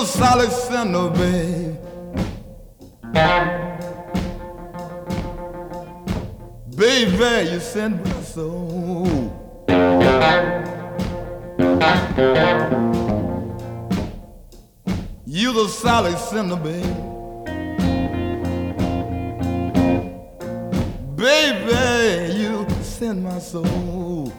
solid sinner, babe. Baby, you send my soul. You the solid sinner, babe. Baby, you send my soul.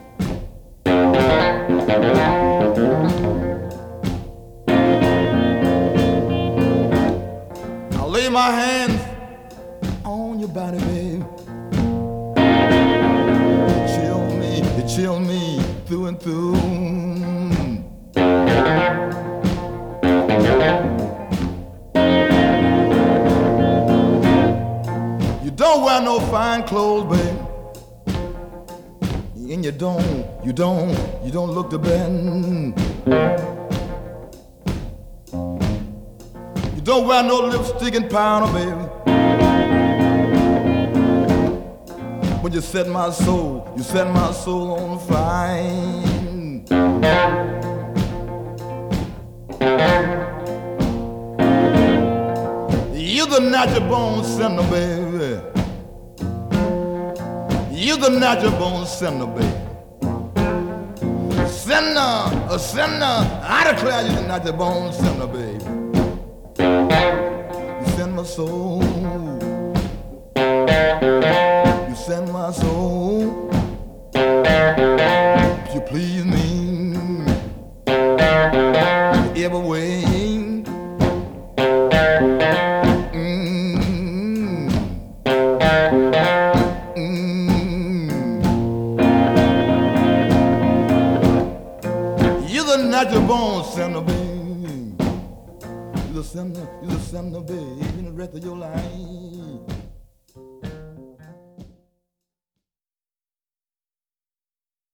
I'll lay my hands on your body, babe. You chill me through and through. You don't wear no fine clothes, babe. And you don't look the best. You don't wear no lipstick and powder, baby. But you set my soul on fire. You the natural born sinner, baby. You the natural born sinner, baby. A sinner, I declare you the natural born sinner, baby. You send my soul. You send my soul. You please me every way. You're the natural born sinner, babe. You're the sinner, babe, in the rest of your life.